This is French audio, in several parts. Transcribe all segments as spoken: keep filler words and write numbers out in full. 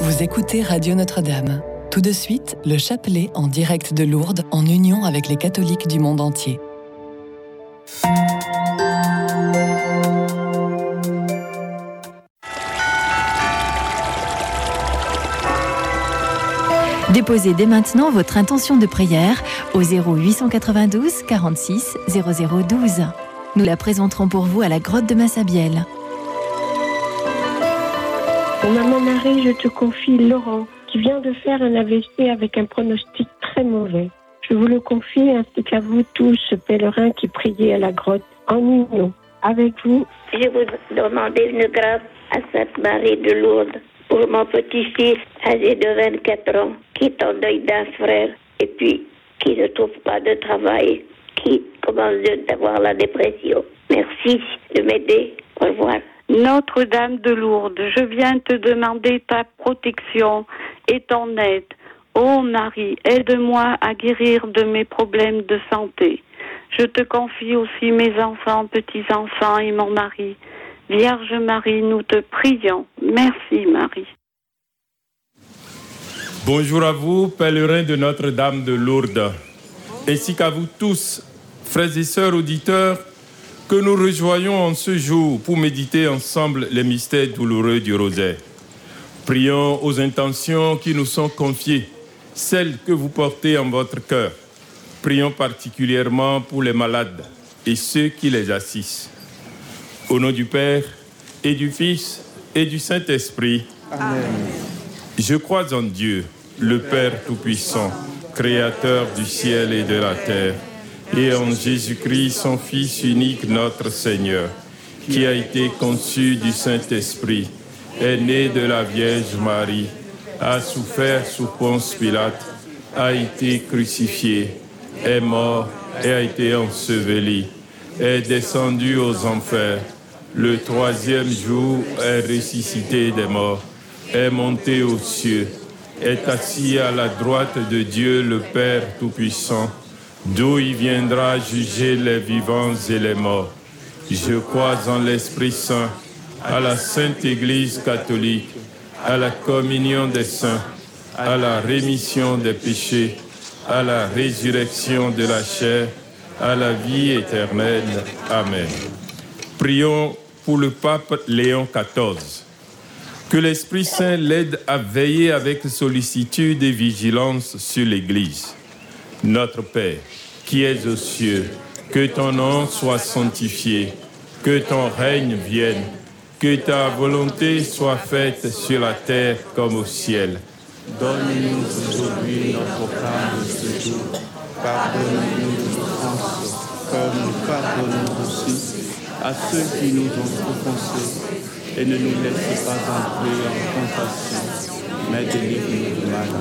Vous écoutez Radio Notre-Dame. Tout de suite, le chapelet en direct de Lourdes, en union avec les catholiques du monde entier. Déposez dès maintenant votre intention de prière au zéro huit cent quatre-vingt-douze quarante-six zéro zéro douze. Nous la présenterons pour vous à la grotte de Massabielle. Maman Marie, je te confie Laurent, qui vient de faire un A V C avec un pronostic très mauvais. Je vous le confie ainsi qu'à vous tous, pèlerins qui priez à la grotte, en union. Avec vous, je vous demandais une grâce à Sainte Marie de Lourdes pour mon petit-fils âgé de vingt-quatre ans, qui est en deuil d'un frère et puis qui ne trouve pas de travail, qui commence d'avoir la dépression. Merci de m'aider. Au revoir. Notre-Dame de Lourdes, je viens te demander ta protection et ton aide. Ô Marie, aide-moi à guérir de mes problèmes de santé. Je te confie aussi mes enfants, petits-enfants et mon mari. Vierge Marie, nous te prions. Merci Marie. Bonjour à vous, pèlerins de Notre-Dame de Lourdes, ainsi qu'à vous tous, frères et sœurs auditeurs, que nous rejoignons en ce jour pour méditer ensemble les mystères douloureux du rosaire. Prions aux intentions qui nous sont confiées, celles que vous portez en votre cœur. Prions particulièrement pour les malades et ceux qui les assistent. Au nom du Père et du Fils et du Saint-Esprit. Amen. Je crois en Dieu, le Père Tout-Puissant, Créateur du ciel et de la terre, et en Jésus-Christ, son Fils unique, notre Seigneur, qui a été conçu du Saint-Esprit, est né de la Vierge Marie, a souffert sous Ponce Pilate, a été crucifié, est mort et a été enseveli, est descendu aux enfers, le troisième jour est ressuscité des morts, est monté aux cieux, est assis à la droite de Dieu le Père Tout-Puissant, d'où il viendra juger les vivants et les morts. Je crois en l'Esprit Saint, à la Sainte Église catholique, à la communion des saints, à la rémission des péchés, à la résurrection de la chair, à la vie éternelle. Amen. Prions pour le pape Léon quatorze. Que l'Esprit Saint l'aide à veiller avec sollicitude et vigilance sur l'Église. Notre Père, qui es aux cieux, que ton nom soit sanctifié, que ton règne vienne, que ta volonté soit faite sur la terre comme au ciel. Donne-nous aujourd'hui notre pain de ce jour. Pardonne-nous nos offenses, comme nous pardonnons aussi à ceux qui nous ont offensés. Et ne nous laisse pas entrer en tentation, mais délivre-nous du mal.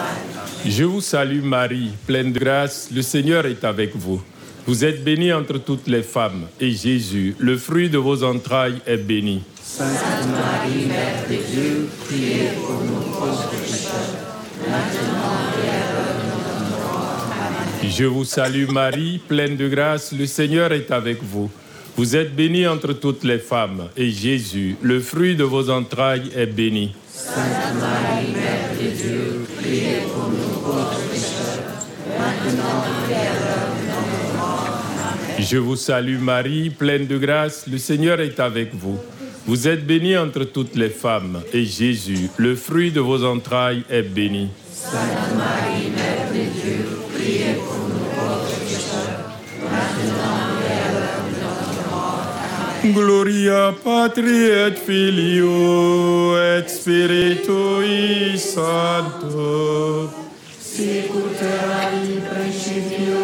Je vous salue Marie, pleine de grâce, le Seigneur est avec vous. Vous êtes bénie entre toutes les femmes, et Jésus, le fruit de vos entrailles, est béni. Sainte Marie, Mère de Dieu, priez pour nous pauvres pécheurs, maintenant et à l'heure de notre mort. Amen. Je vous salue Marie, pleine de grâce, le Seigneur est avec vous. Vous êtes bénie entre toutes les femmes, et Jésus, le fruit de vos entrailles, est béni. Sainte Marie, Mère de Dieu, priez pour nous pauvres pécheurs, maintenant et à l'heure de notre mort. Amen. Je vous salue Marie, pleine de grâce, le Seigneur est avec vous. Vous êtes bénie entre toutes les femmes, et Jésus, le fruit de vos entrailles, est béni. Sainte Marie, Mère de Dieu, priez pour nous pauvres pécheurs, maintenant et à l'heure de notre mort. Amen. Gloria Patri et Filio et Spiritui Sancto. Sicut erat in principio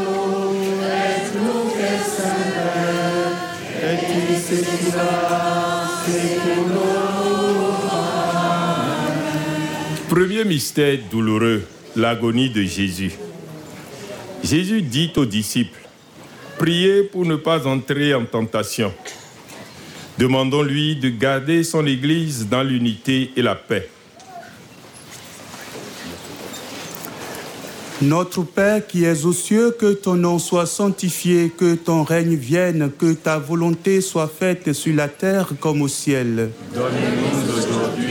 et nunc et semper et in saecula saeculorum. Amen. Premier mystère douloureux, l'agonie de Jésus. Jésus dit aux disciples, priez pour ne pas entrer en tentation. Demandons-lui de garder son Église dans l'unité et la paix. Notre Père qui es aux cieux, que ton nom soit sanctifié, que ton règne vienne, que ta volonté soit faite sur la terre comme au ciel. Donne-nous aujourd'hui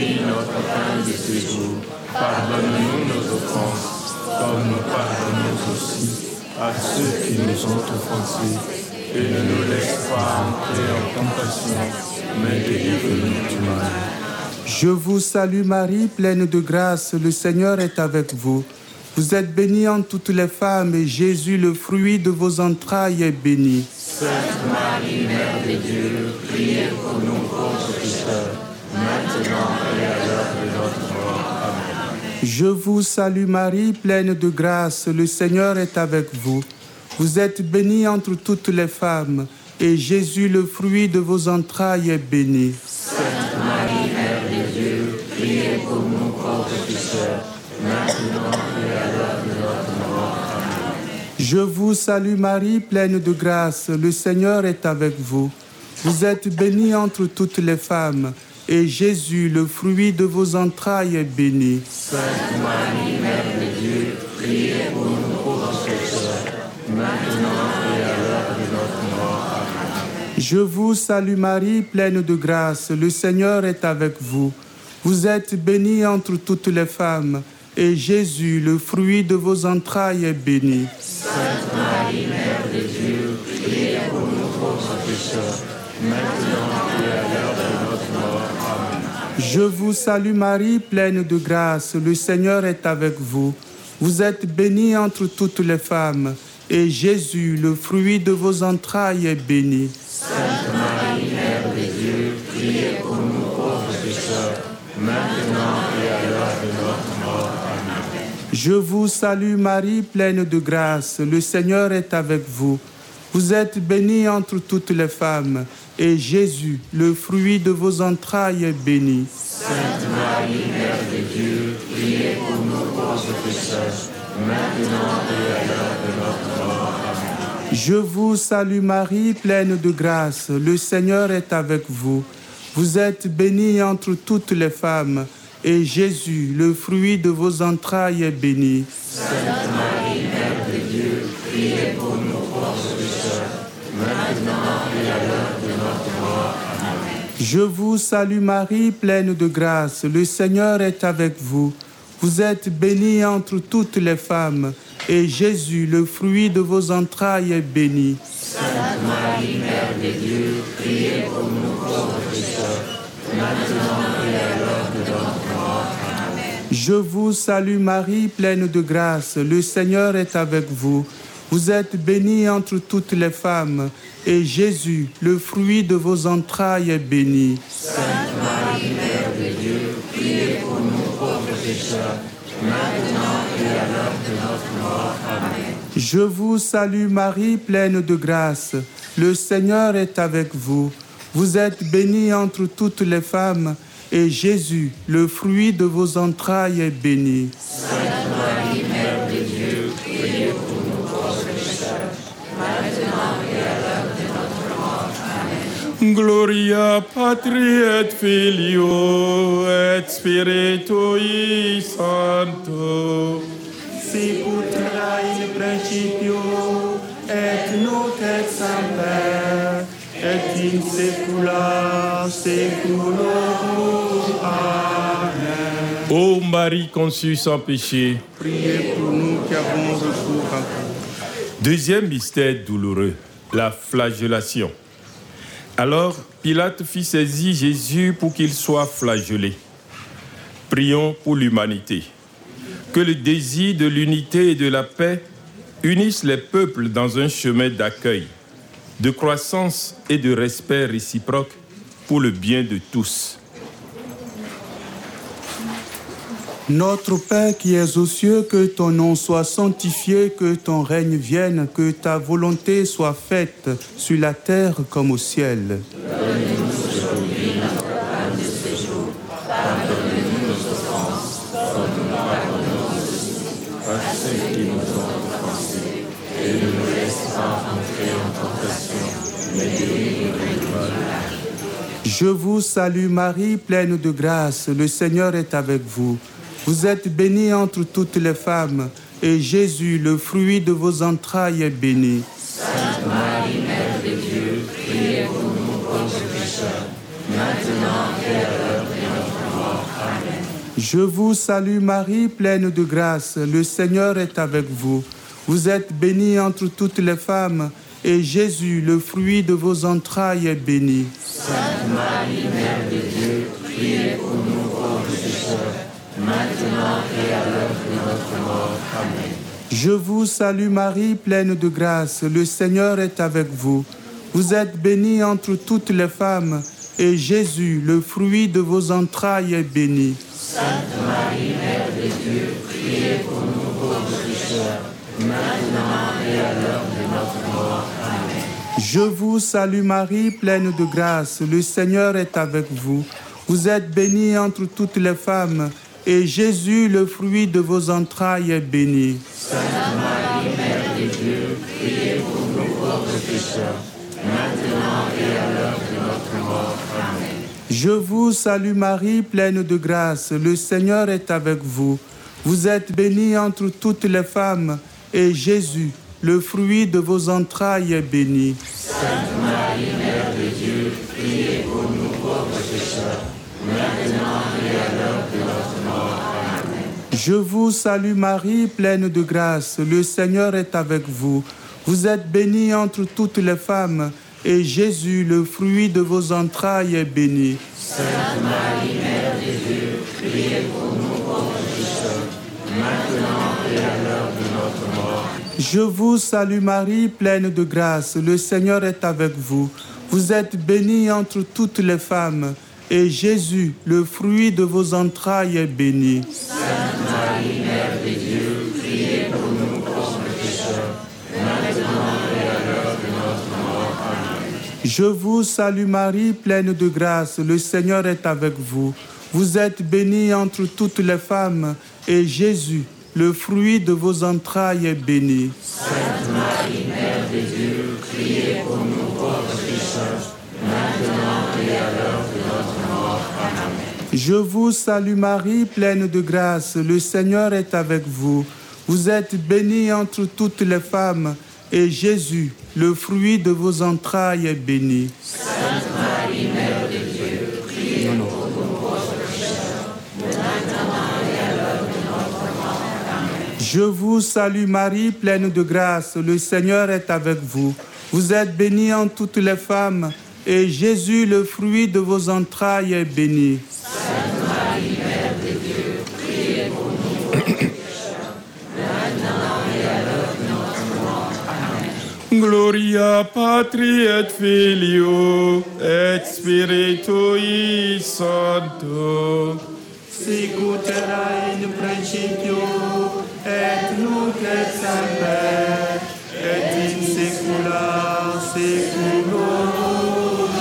aujourd'hui notre pain de ce jour. Pardonne-nous nos offenses, comme nous pardonnons aussi à ceux qui nous ont offensés. Et ne nous laisse pas entrer en tentation, mais délivre-nous du mal. Je vous salue Marie, pleine de grâce, le Seigneur est avec vous. Vous êtes bénie entre toutes les femmes, et Jésus, le fruit de vos entrailles, est béni. Sainte Marie, Mère de Dieu, priez pour nous pauvres pécheurs, maintenant et à l'heure de notre mort. Amen. Je vous salue Marie, pleine de grâce, le Seigneur est avec vous. Vous êtes bénie entre toutes les femmes, et Jésus, le fruit de vos entrailles, est béni. Sainte Marie, Mère de Dieu, priez pour nous pauvres pécheurs, maintenant et à l'heure de notre mort. Amen. Je vous salue Marie, pleine de grâce, le Seigneur est avec vous. Vous êtes bénie entre toutes les femmes, et Jésus, le fruit de vos entrailles, est béni. Sainte Marie, Mère de Dieu, priez pour nous pauvres pécheurs, maintenant et à l'heure de notre mort. Amen. Je vous salue Marie, pleine de grâce, le Seigneur est avec vous. Vous êtes bénie entre toutes les femmes, et Jésus, le fruit de vos entrailles, est béni. Sainte Marie, Mère de Dieu, priez pour nous pauvres pécheurs, maintenant et à l'heure de notre mort. Amen. Je vous salue Marie, pleine de grâce, le Seigneur est avec vous. Vous êtes bénie entre toutes les femmes, et Jésus, le fruit de vos entrailles, est béni. Sainte Marie, Mère de Dieu, priez pour nous pauvres pécheurs, maintenant et à l'heure de notre mort. Amen. Je vous salue Marie, pleine de grâce, le Seigneur est avec vous. Vous êtes bénie entre toutes les femmes, et Jésus, le fruit de vos entrailles, est béni. Sainte Marie, Mère de Dieu, priez pour nous pauvres pécheurs, maintenant et à l'heure de notre mort. Amen. Je vous salue Marie, pleine de grâce, le Seigneur est avec vous. Vous êtes bénie entre toutes les femmes, et Jésus, le fruit de vos entrailles, est béni. Sainte Marie, Mère de Dieu, priez pour nous pauvres pécheurs, maintenant et à l'heure de notre mort. Amen. Je vous salue Marie, pleine de grâce, le Seigneur est avec vous. Vous êtes bénie entre toutes les femmes, et Jésus, le fruit de vos entrailles, est béni. Sainte Marie, Mère de Dieu, priez pour nous pauvres pécheurs, maintenant et à l'heure de notre mort. Amen. Je vous salue Marie, pleine de grâce, le Seigneur est avec vous. Vous êtes bénie entre toutes les femmes, et Jésus, le fruit de vos entrailles, est béni. Sainte Marie, Mère de Dieu, priez pour nous pauvres pécheurs, maintenant et à l'heure de notre mort. Amen. Je vous salue Marie, pleine de grâce, le Seigneur est avec vous. Vous êtes bénie entre toutes les femmes, et Jésus, le fruit de vos entrailles, est béni. Sainte Marie, Mère de Dieu, priez pour nous pauvres pécheurs, maintenant et à l'heure de notre mort. Amen. Gloria Patri et Filio et Spiritui Sancto. Sicut erat in principio, et nunc et semper, et in saecula saeculorum. Amen. Ô Marie conçue sans péché, Priez pour nous qui avons recours à vous. deuxième mystère douloureux, la flagellation. Alors Pilate fit saisir Jésus pour qu'il soit flagellé. Prions pour l'humanité. Que le désir de l'unité et de la paix unisse les peuples dans un chemin d'accueil, de croissance et de respect réciproque pour le bien de tous. Notre Père qui es aux cieux, que ton nom soit sanctifié, que ton règne vienne, que ta volonté soit faite sur la terre comme au ciel. Donne-nous aujourd'hui notre pain de ce jour. Pardonne-nous nos offenses, comme nous pardonnons aussi à ceux qui nous ont offensés. Et ne nous laisse pas entrer en tentation, mais délivre-nous du mal. Je vous salue Marie, pleine de grâce, le Seigneur est avec vous. Vous êtes bénie entre toutes les femmes, et Jésus, le fruit de vos entrailles, est béni. Sainte Marie, Mère de Dieu, priez pour nous pauvres pécheurs, maintenant et à l'heure de notre mort. Je vous salue Marie, pleine de grâce, le Seigneur est avec vous. Vous êtes bénie entre toutes les femmes, et Jésus, le fruit de vos entrailles, est béni. Sainte Marie, Mère de Dieu, priez pour nous pauvres pécheurs, maintenant et à l'heure de notre mort. Amen. Je vous salue Marie, pleine de grâce, le Seigneur est avec vous. Vous êtes bénie entre toutes les femmes, et Jésus, le fruit de vos entrailles, est béni. Sainte Marie, Mère de Dieu, priez pour nous pauvres pécheurs, maintenant et à l'heure de notre mort. Amen. Je vous salue Marie, pleine de grâce, le Seigneur est avec vous. Vous êtes bénie entre toutes les femmes, et Jésus, le fruit de vos entrailles, est béni. Sainte Marie, Mère de Dieu, priez pour nous pauvres pécheurs, maintenant et à l'heure de notre mort. Amen. Je vous salue Marie, pleine de grâce, le Seigneur est avec vous. Vous êtes bénie entre toutes les femmes, et Jésus, le fruit de vos entrailles, est béni. Sainte Marie, Mère de Dieu, priez pour nous pauvres pécheurs, maintenant et à l'heure de notre mort. Amen. Je vous salue Marie, pleine de grâce, le Seigneur est avec vous. Vous êtes bénie entre toutes les femmes, et Jésus, le fruit de vos entrailles, est béni. Sainte Marie, Mère de Dieu, priez pour nous pauvres pécheurs, maintenant et à l'heure de notre mort. Je vous salue Marie, pleine de grâce, le Seigneur est avec vous. Vous êtes bénie entre toutes les femmes, et Jésus, le fruit de vos entrailles, est béni. Sainte Marie, Mère de Dieu, priez pour nous pauvres pécheurs, maintenant et à l'heure de notre mort. Amen. Je vous salue Marie, pleine de grâce, le Seigneur est avec vous. Vous êtes bénie entre toutes les femmes, et Jésus, le fruit de vos entrailles, est béni. Sainte Marie, Mère de Dieu, priez pour nous pauvres pécheurs, maintenant et à l'heure de notre mort. Amen. Je vous salue Marie, pleine de grâce, le Seigneur est avec vous. Vous êtes bénie entre toutes les femmes, et Jésus, le fruit de vos entrailles, est béni. Sainte Marie, Mère de Dieu, priez pour nous pauvres pécheurs, maintenant et à l'heure de notre mort. Amen. Je vous salue Marie, pleine de grâce, le Seigneur est avec vous. Vous êtes bénie entre toutes les femmes, et Jésus, le fruit de vos entrailles, est béni. Sainte Marie, Mère de Dieu, priez pour nous pauvres pécheurs, maintenant et à l'heure de notre mort. Amen. Gloria Patri et Filio et Spiritui Sancto. Sicut erat in principio, et nunc et semper, et in saecula saeculorum.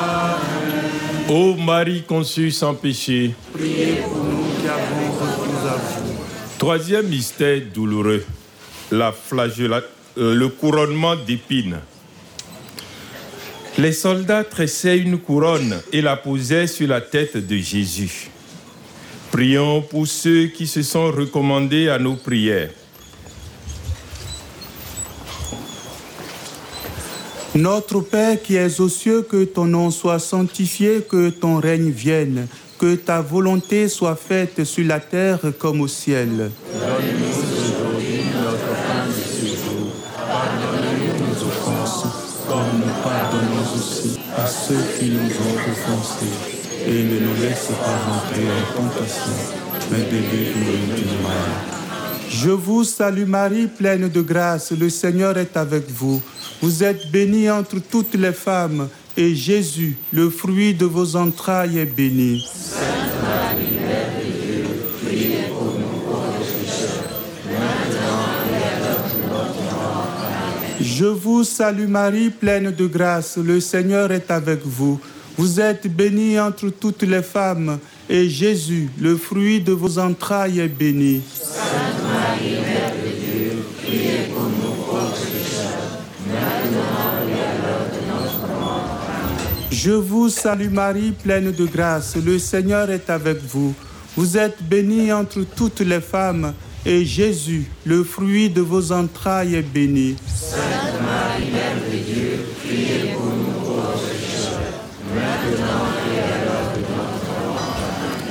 Amen. Ô Marie conçue sans péché, Priez pour nous qui avons recours à vous. troisième mystère douloureux, la flagella- euh, le couronnement d'épines. Les soldats tressaient une couronne et la posaient sur la tête de Jésus. Prions pour ceux qui se sont recommandés à nos prières. Notre Père qui es aux cieux, que ton nom soit sanctifié, que ton règne vienne, que ta volonté soit faite sur la terre comme au ciel. Donne-nous aujourd'hui notre pain de ce jour. Pardonne-nous nos offenses, comme nous pardonnons aussi à ceux qui nous ont offensés. Et ne nous laisse pas entrer en tentation, mais délivre-nous du mal. Je vous salue Marie, pleine de grâce, le Seigneur est avec vous. Vous êtes bénie entre toutes les femmes, et Jésus, le fruit de vos entrailles, est béni. Sainte Marie, Mère de Dieu, priez pour nous pauvres pécheurs, maintenant et à l'heure de notre mort. Amen. Je vous salue Marie, pleine de grâce, le Seigneur est avec vous. Vous êtes bénie entre toutes les femmes, et Jésus, le fruit de vos entrailles, est béni. Sainte Marie, Mère de Dieu, priez pour nous pauvres pécheurs, maintenant et à l'heure de notre mort. Amen. Je vous salue Marie, pleine de grâce, le Seigneur est avec vous. Vous êtes bénie entre toutes les femmes, et Jésus, le fruit de vos entrailles, est béni. Sainte Marie, Mère de Dieu, priez pour nous pauvres pécheurs, maintenant et à l'heure de notre mort. Amen.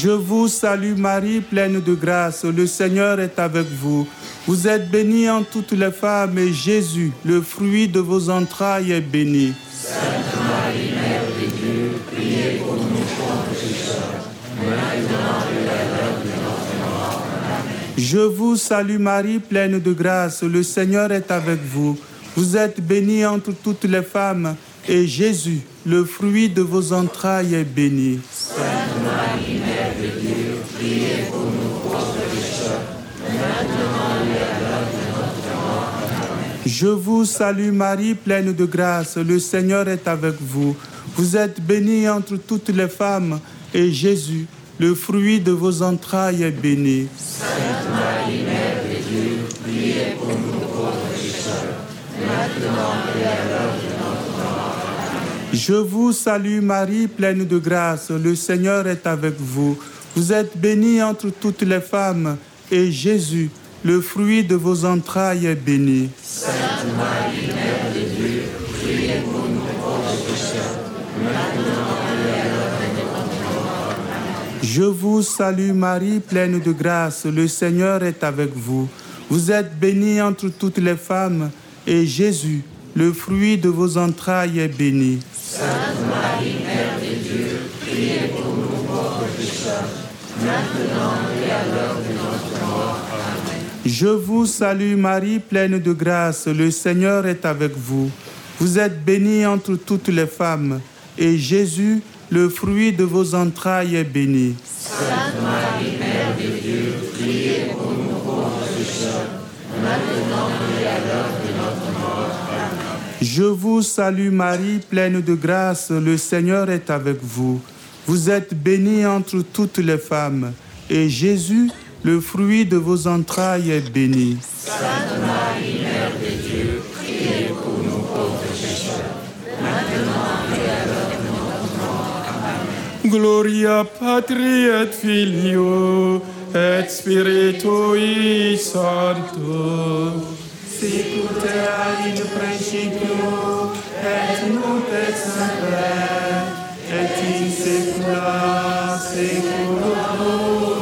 Je vous salue Marie, pleine de grâce, le Seigneur est avec vous. Vous êtes bénie entre toutes les femmes et Jésus, le fruit de vos entrailles, est béni. Sainte Marie, Mère de Dieu, priez pour nous pauvres pécheurs, maintenant et à l'heure de notre mort. Amen. Je vous salue Marie, pleine de grâce, le Seigneur est avec vous. Vous êtes bénie entre toutes les femmes, et Jésus, le fruit de vos entrailles, est béni. Sainte Marie, Mère de Dieu, priez pour nous pauvres pécheurs, maintenant et à l'heure de notre mort. Amen. Je vous salue Marie, pleine de grâce, le Seigneur est avec vous. Vous êtes bénie entre toutes les femmes, et Jésus, le fruit de vos entrailles, est béni. Sainte Marie, Mère de Dieu, priez pour nous pauvres pécheurs, maintenant et à l'heure de notre mort. Amen. Je vous salue Marie, pleine de grâce, le Seigneur est avec vous. Vous êtes bénie entre toutes les femmes, et Jésus, le fruit de vos entrailles, est béni. Sainte Marie, Mère de Dieu, priez pour nous pauvres pécheurs, maintenant et à l'heure de notre mort. Amen. Je vous salue Marie, pleine de grâce, le Seigneur est avec vous. Vous êtes bénie entre toutes les femmes, et Jésus, le fruit de vos entrailles, est béni. Sainte Marie, Mère de Dieu, priez pour nous pauvres pécheurs, maintenant et à l'heure de notre mort. Amen. Je vous salue Marie, pleine de grâce, le Seigneur est avec vous. Vous êtes bénie entre toutes les femmes, et Jésus, le fruit de vos entrailles, est béni. Sainte Marie, Mère de Dieu, priez pour nous pauvres pécheurs, maintenant et à l'heure de notre mort. Amen. Je vous salue Marie, pleine de grâce, le Seigneur est avec vous. Vous êtes bénie entre toutes les femmes, et Jésus, le fruit de vos entrailles, est béni. Sainte Marie, Mère de Dieu, priez pour nous pauvres pécheurs, maintenant et à l'heure de notre mort. Amen. Gloria Patri et Filio et Spiritui Sancto. Sicut erat in principio, et nunc et semper, et in saecula saeculorum.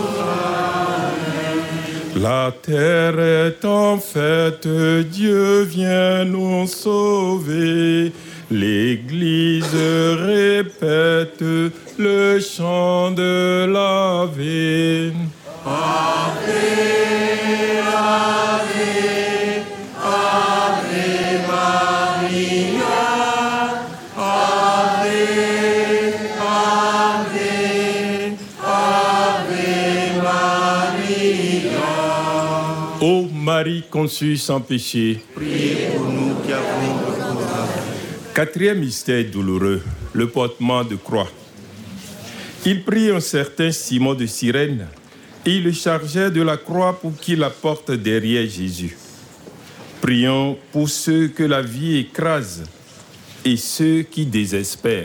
La terre est en fête, Dieu vient nous sauver. L'Église répète le chant de l'Ave. Ave, Ave, Ave Maria, Ave, Ave, Ave Maria. Ô Marie conçue sans péché, Priez pour nous qui avons recours à vous. quatrième mystère douloureux, le portement de croix. Il prit un certain Simon de Cyrène et il le chargeait de la croix pour qu'il la porte derrière Jésus. Prions pour ceux que la vie écrase et ceux qui désespèrent.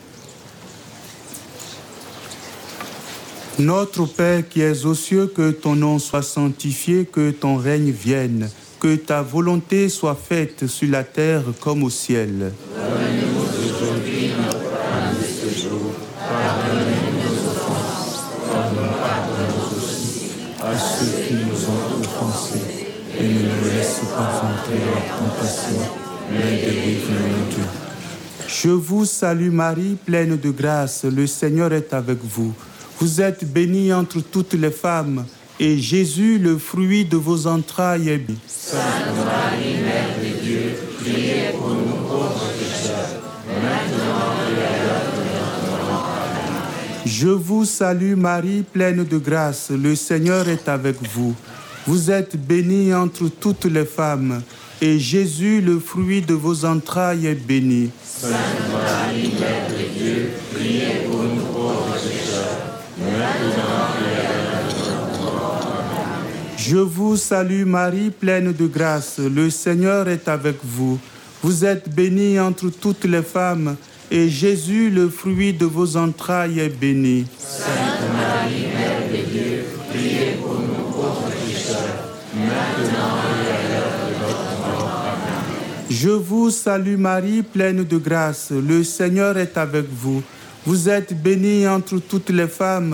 Notre Père qui es aux cieux, que ton nom soit sanctifié, que ton règne vienne, que ta volonté soit faite sur la terre comme au ciel. Donne-nous aujourd'hui notre pain de ce jour. Pardonne-nous nos offenses, comme nous pardonnons aussi à ceux qui nous ont offensés. Et ne nous laisse pas entrer en tentation, mais délivre-nous de Dieu. Je vous salue Marie, pleine de grâce, le Seigneur est avec vous. Vous êtes bénie entre toutes les femmes, et Jésus, le fruit de vos entrailles, est béni. Sainte Marie, Mère de Dieu, priez pour nous pauvres pécheurs, maintenant et à l'heure de notre mort. Amen. Je vous salue Marie, pleine de grâce, le Seigneur est avec vous. Vous êtes bénie entre toutes les femmes, et Jésus, le fruit de vos entrailles, est béni. Sainte Marie, Mère de Dieu, priez pour nous pauvres pécheurs, maintenant et à l'heure de notre mort. Amen. Je vous salue Marie, pleine de grâce, le Seigneur est avec vous. Vous êtes bénie entre toutes les femmes, et Jésus, le fruit de vos entrailles, est béni. Sainte Marie, Mère de Dieu, priez pour nous pauvres pécheurs, maintenant et à l'heure de notre mort. Amen. Je vous salue Marie, pleine de grâce, le Seigneur est avec vous. Vous êtes bénie entre toutes les femmes,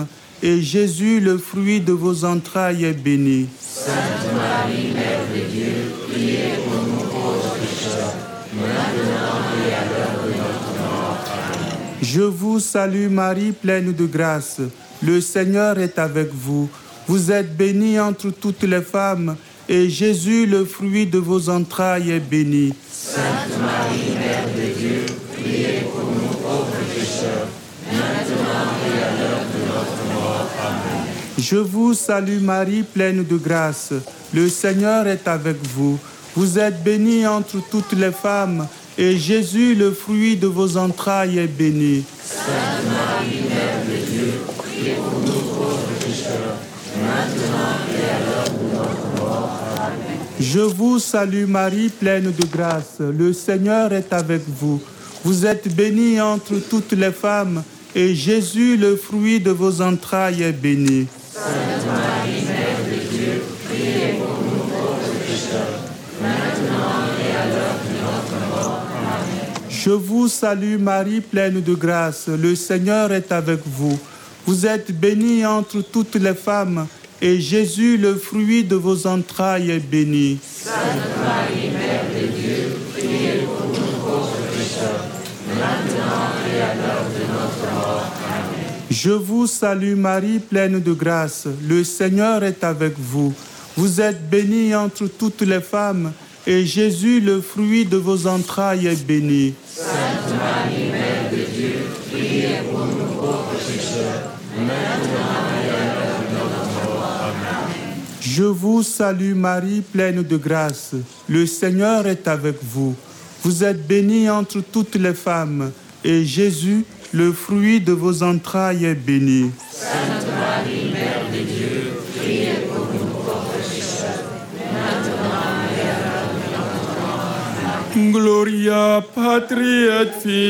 et Jésus, le fruit de vos entrailles, est béni. Sainte Marie, Mère de Dieu, priez pour nous pauvres pécheurs, maintenant et à l'heure de notre mort. Amen. Je vous salue Marie, pleine de grâce. Le Seigneur est avec vous. Vous êtes bénie entre toutes les femmes, et Jésus, le fruit de vos entrailles, est béni. Sainte Marie, Mère de Dieu, priez pour nous pauvres pécheurs, maintenant et à l'heure de notre mort. Amen. Je vous salue Marie, pleine de grâce. Le Seigneur est avec vous. Vous êtes bénie entre toutes les femmes, et Jésus, le fruit de vos entrailles, est béni. Sainte Marie, Mère de Dieu, priez pour nous pauvres pécheurs, maintenant et à l'heure de notre mort. Amen. Je vous salue Marie, pleine de grâce. Le Seigneur est avec vous. Vous êtes bénie entre toutes les femmes, et Jésus, le fruit de vos entrailles, est béni. Sainte Marie, Mère de Dieu, priez pour nous pauvres pécheurs, maintenant et à l'heure de notre mort. Amen. Je vous salue Marie, pleine de grâce. Le Seigneur est avec vous. Vous êtes bénie entre toutes les femmes, et Jésus, le fruit de vos entrailles, est béni. Sainte Marie, Mère de Dieu, priez pour nous pauvres pécheurs, maintenant et à l'heure de notre mort. Amen. Je vous salue Marie, pleine de grâce. Le Seigneur est avec vous. Vous êtes bénie entre toutes les femmes, et Jésus, le fruit de vos entrailles, est béni. Sainte Marie, Mère de Dieu, priez pour nous pauvres pécheurs, maintenant et à l'heure de notre mort. Amen. Je vous salue Marie, pleine de grâce. Le Seigneur est avec vous. Vous êtes bénie entre toutes les femmes, et Jésus, le fruit de vos entrailles, est béni. Sainte Marie, Mère de Dieu, priez pour nous pauvres pécheurs, maintenant et à l'heure de notre mort. Amen. Gloria Patri et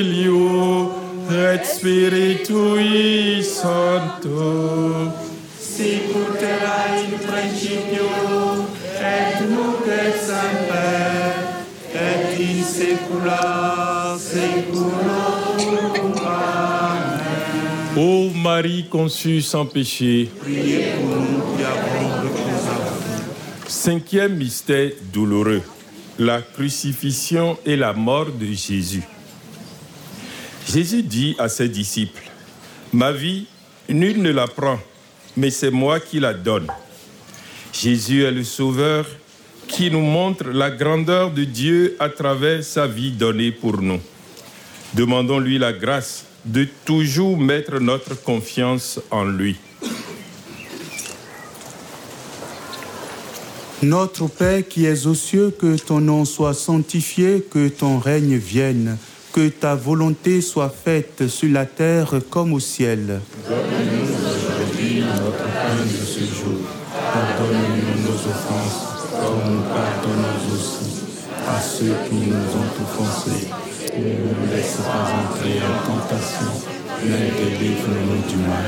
Filio et Spiritui Sancto. Sicut erat in principio, et nunc et semper, et in saecula saeculorum. Amen. Ô Marie conçue sans péché, Priez pour nous qui avons recours à vous. cinquième mystère douloureux, la crucifixion et la mort de Jésus. Jésus dit à ses disciples, « Ma vie, nul ne la prend, mais c'est moi qui la donne. » Jésus est le Sauveur qui nous montre la grandeur de Dieu à travers sa vie donnée pour nous. Demandons-lui la grâce de toujours mettre notre confiance en lui. Notre Père qui es aux cieux, que ton nom soit sanctifié, que ton règne vienne, que ta volonté soit faite sur la terre comme au ciel. Donne-nous aujourd'hui notre pain de ce jour. Pardonne-nous nos offenses, comme nous pardonnons aussi à ceux qui nous ont offensés. Et ne nous laisse pas entrer en tentation, mais délivre-nous du mal.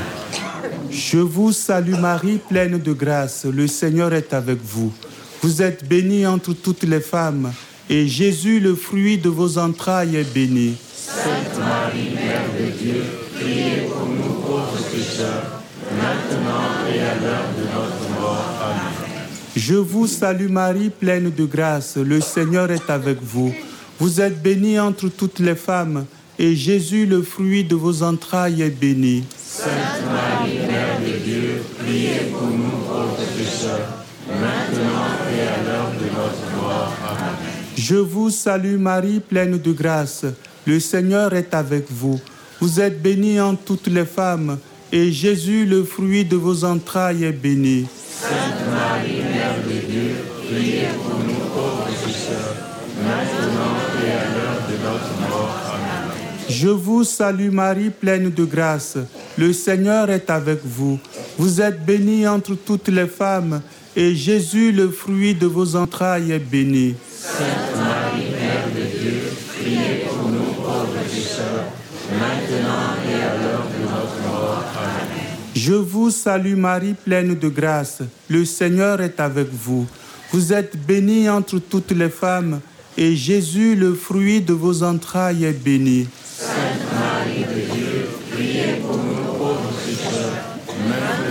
Je vous salue Marie, pleine de grâce. Le Seigneur est avec vous. Vous êtes bénie entre toutes les femmes, et Jésus, le fruit de vos entrailles, est béni. Sainte Marie, Mère de Dieu, priez pour nous pauvres pécheurs, maintenant et à l'heure de notre mort. Amen. Je vous salue Marie, pleine de grâce. Le Seigneur est avec vous. Vous êtes bénie entre toutes les femmes, et Jésus, le fruit de vos entrailles, est béni. Sainte Marie, Mère de Dieu, priez pour nous pauvres pécheurs, maintenant et à l'heure de notre mort. Amen. Je vous salue Marie, pleine de grâce. Le Seigneur est avec vous. Vous êtes bénie entre toutes les femmes, et Jésus, le fruit de vos entrailles, est béni. Sainte Marie, Mère de Dieu, priez pour nous pauvres pécheurs, maintenant et à l'heure de notre mort. Amen. Je vous salue Marie, pleine de grâce. Le Seigneur est avec vous. Vous êtes bénie entre toutes les femmes, et Jésus, le fruit de vos entrailles, est béni. Sainte Marie, Mère de Dieu, priez pour nous pauvres pécheurs, maintenant et à l'heure de notre mort. Amen. Je vous salue Marie, pleine de grâce. Le Seigneur est avec vous. Vous êtes bénie entre toutes les femmes, et Jésus, le fruit de vos entrailles, est béni. Sainte Marie de Dieu, priez pour nous pauvres pécheurs, maintenant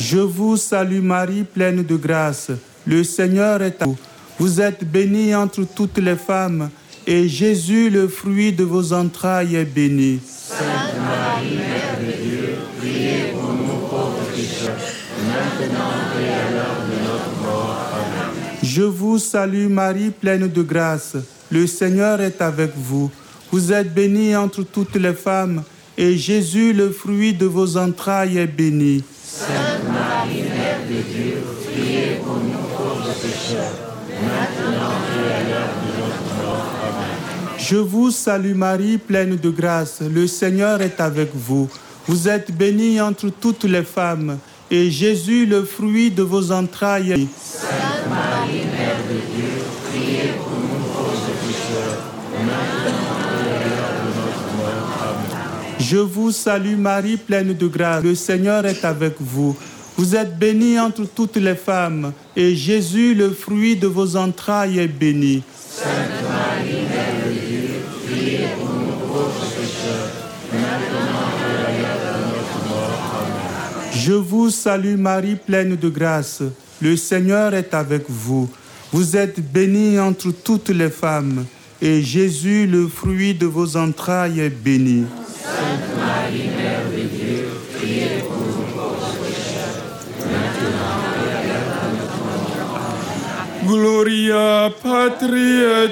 Je vous salue Marie, pleine de grâce. Le Seigneur est à vous. Vous êtes bénie entre toutes les femmes, et Jésus, le fruit de vos entrailles, est béni. Sainte Marie, Mère de Dieu, priez pour nous pauvres pécheurs, maintenant et à l'heure de notre mort. Amen. Je vous salue Marie, pleine de grâce. Le Seigneur est avec vous. Vous êtes bénie entre toutes les femmes, et Jésus, le fruit de vos entrailles, est béni. Sainte Marie, Mère de Dieu, priez pour nous pauvres pécheurs, maintenant et à l'heure de notre mort. Amen. Je vous salue Marie, pleine de grâce. Le Seigneur est avec vous. Vous êtes bénie entre toutes les femmes, et Jésus, le fruit de vos entrailles, est béni. Sainte Marie, Mère de Dieu, priez pour nous pauvres pécheurs, maintenant et à l'heure de notre mort. Amen. Je vous salue Marie, pleine de grâce. Le Seigneur est avec vous. Vous êtes bénie entre toutes les femmes, et Jésus, le fruit de vos entrailles, est béni. Sainte Marie, Mère de Dieu, priez pour nous pauvres pécheurs, maintenant et à l'heure de notre mort. Amen. Je vous salue Marie, pleine de grâce. Le Seigneur est avec vous. Vous êtes bénie entre toutes les femmes, et Jésus, le fruit de vos entrailles, est béni. Sainte Marie, Mère de Dieu, priez pour nous pauvres pécheurs, maintenant et à l'heure de notre mort. Amen. Gloria Patri et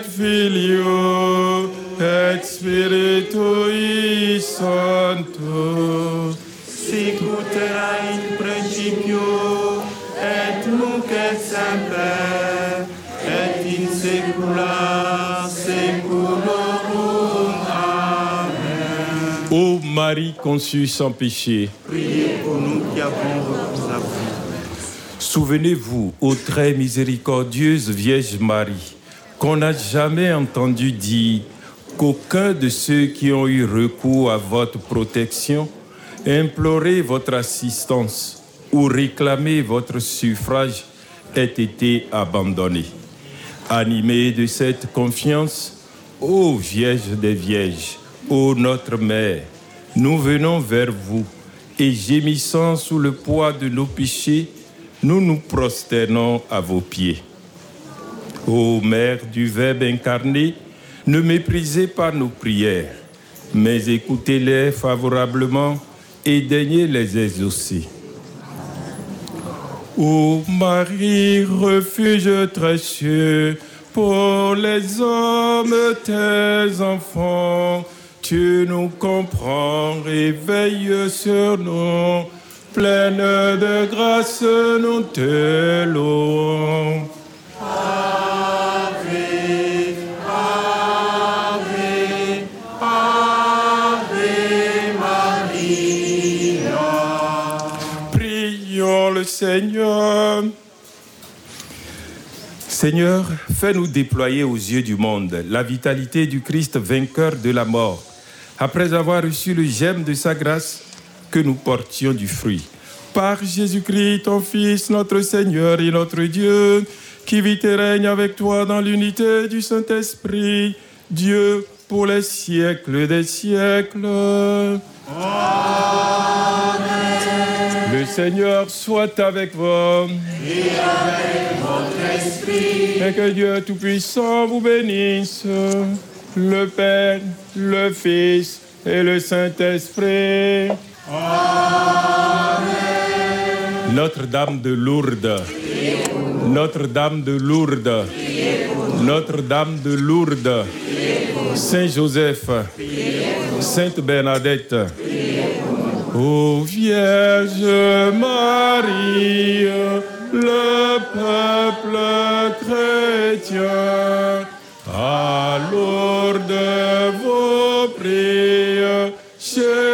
Filio et Spiritui Sancto. Sicut erat in principio, et nunc et semper, et in saecula saeculorum. Amen. Ô Marie conçue sans péché, Priez pour nous qui avons recours à vous. souvenez-vous, ô très miséricordieuse Vierge Marie, qu'on n'a jamais entendu dire qu'aucun de ceux qui ont eu recours à votre protection, implorer votre assistance ou réclamer votre suffrage ait été abandonné. Animés de cette confiance, ô Vierge des Vierges, ô notre Mère, nous venons vers vous et gémissant sous le poids de nos péchés, nous nous prosternons à vos pieds. Ô Mère du Verbe incarné, ne méprisez pas nos prières, mais écoutez-les favorablement et daignez les exaucer. Ô Marie, refuge très sûr pour les hommes, tes enfants, tu nous comprends et veilles sur nous, pleine de grâce, nous te louons. Le Seigneur. Seigneur, fais-nous déployer aux yeux du monde la vitalité du Christ vainqueur de la mort, après avoir reçu le gemme de sa grâce, que nous portions du fruit. Par Jésus-Christ, ton Fils, notre Seigneur et notre Dieu, qui vit et règne avec toi dans l'unité du Saint-Esprit, Dieu pour les siècles des siècles. Amen. Le Seigneur soit avec vous. Et avec votre esprit. Et que Dieu Tout-Puissant vous bénisse, le Père, le Fils et le Saint-Esprit. Amen. Notre-Dame de Lourdes, Notre-Dame de Lourdes, Notre-Dame de Lourdes, Saint-Joseph, Sainte Bernadette, ô Vierge Marie, le peuple chrétien, à Lourdes vos prières,